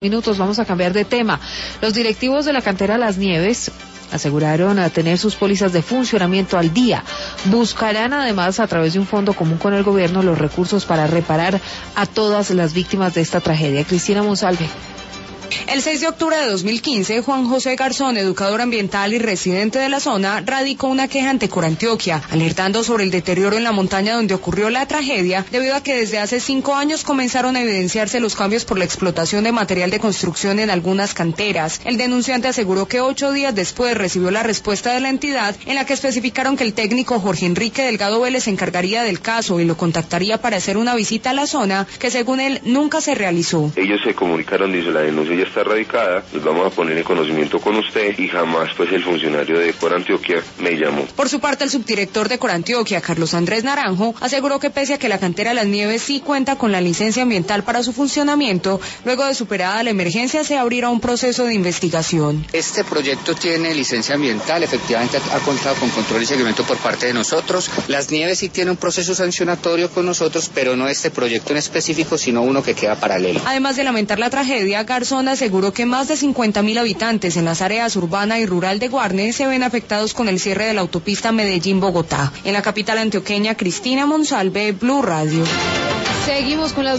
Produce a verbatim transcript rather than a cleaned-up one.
Minutos, vamos a cambiar de tema. Los directivos de la cantera Las Nieves aseguraron a tener sus pólizas de funcionamiento al día. Buscarán además, a través de un fondo común con el gobierno, los recursos para reparar a todas las víctimas de esta tragedia. Cristina Monsalve. El seis de octubre de dos mil quince, Juan José Garzón, educador ambiental y residente de la zona, radicó una queja ante Corantioquia, alertando sobre el deterioro en la montaña donde ocurrió la tragedia, debido a que desde hace cinco años comenzaron a evidenciarse los cambios por la explotación de material de construcción en algunas canteras. El denunciante aseguró que ocho días después recibió la respuesta de la entidad, en la que especificaron que el técnico Jorge Enrique Delgado Vélez se encargaría del caso y lo contactaría para hacer una visita a la zona, que según él nunca se realizó. Ellos se comunicaron, dice la denuncia ya está radicada, nos vamos a poner en conocimiento con usted, y jamás pues el funcionario de Corantioquia me llamó. Por su parte, el subdirector de Corantioquia, Carlos Andrés Naranjo, aseguró que pese a que la cantera Las Nieves sí cuenta con la licencia ambiental para su funcionamiento, luego de superada la emergencia se abrirá un proceso de investigación. Este proyecto tiene licencia ambiental, efectivamente ha contado con control y seguimiento por parte de nosotros. Las Nieves sí tiene un proceso sancionatorio con nosotros, pero no este proyecto en específico, sino uno que queda paralelo. Además de lamentar la tragedia, Garzón aseguró que más de cincuenta mil habitantes en las áreas urbana y rural de Guarne se ven afectados con el cierre de la autopista Medellín-Bogotá. En la capital antioqueña, Cristina Monsalve, Blue Radio. Seguimos con las